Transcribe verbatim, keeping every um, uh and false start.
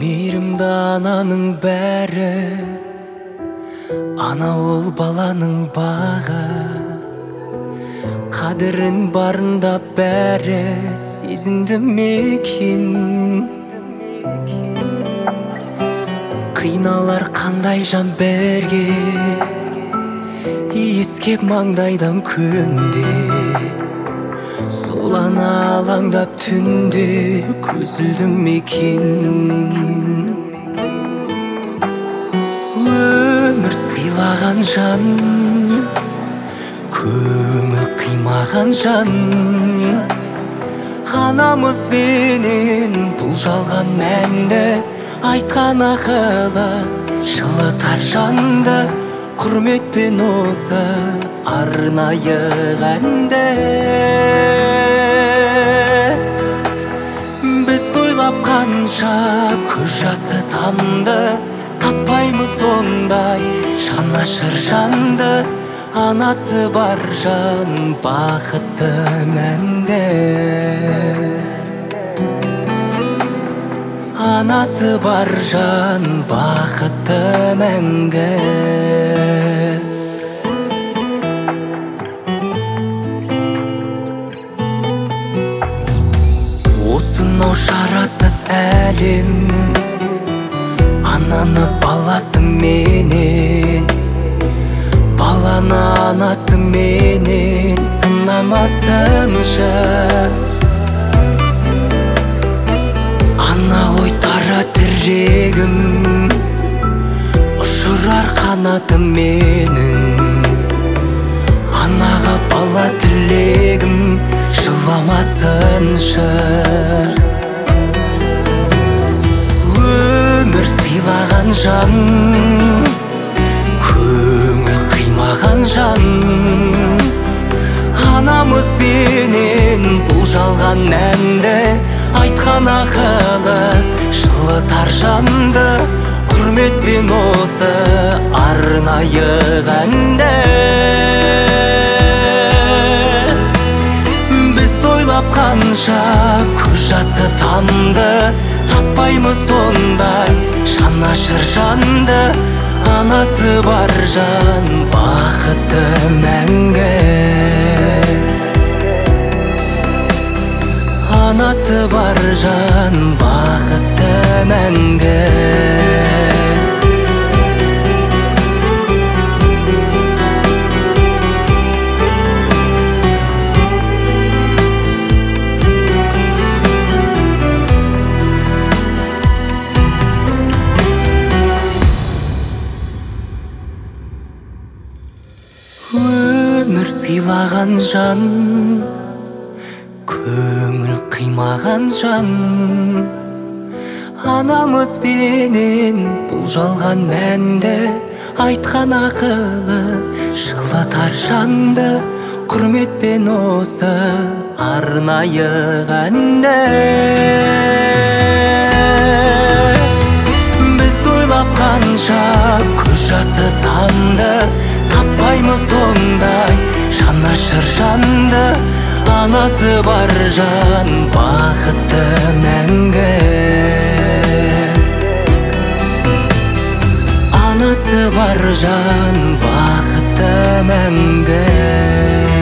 мейірімді ананың бәрі, ана ол баланың бағы. Қадірін барында бәрі сезінді мекен. Қиналар қандай жан берге, иіскеп маңдайдан күнде. Сол ана алаңдап түнде көзілді мекен. Өмір сыйлаған жан, көңіл қимаған жан. Анамыз бенен бұл жалған мәнді, айтқан ақылы жылытар жанды. Құрметпен осы арнайы әнді біз тойлап қанша көз жасы тамды, таппаймыз ондай жанашыр жанды. Анасы бар жан бақытты мәңгі, анасы бар жан бақытты мәңгі. Осынау шарасыз әлем ананы баласы менен, баланы анасы менен сынамасыншы. Ана ғой тара тірегім, ұшырар қанатым менің. Анаға бала тілегім, жыламасыншы. Өмір сыйлаған жан, көңіл қимаған жан. Анамыз бенен бұл жалған мәнді, айтқан ақылы жылытар жанды. Құрметпен осы арнайы әнді біз тойлап қанша көз жасы тамды, таппаймыз ондай жанашыр жанды. Анасы бар жан бақытты мәңгі, анасы бар жан бақытты мәңгі. Өмір сыйлаған жан, көңіл қимаған жан. Анамыз бенен бұл жалған мәнді, айтқан ақылы жылытар жанды. Құрметпен осы арнайы әнді біз тойлап қанша көз жасы тамды, таппаймыз ондай жанашыр жанды. Анасы бар жан бақытты мәңгі, анасы бар жан бақытты мәңгі.